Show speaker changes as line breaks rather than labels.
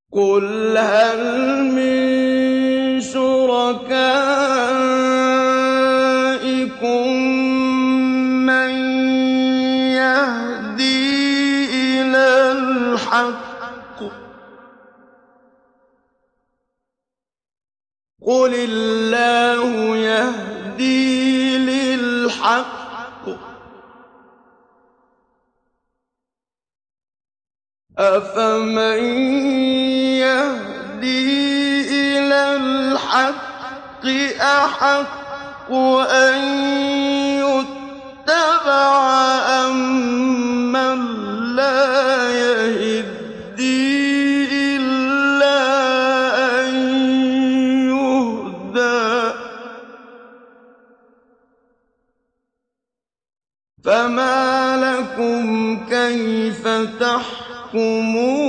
قُلْ هَلْ مِن شُرَكَائِكُم مَّن يَهْدِي إِلَى الْحَقِّ ۚ قُلِ اللَّهُ يَهْدِي لِلْحَقِّ ۗ أَفَمَن يَهْدِي إِلَى الْحَقِّ أَحَقُّ أَن يُتَّبَعَ أَمَّن لَّا يَهِدِّي إِلَّا أَن يُهْدَىٰ ۖ فَمَا لَكُمْ كَيْفَ تَحْكُمُونَ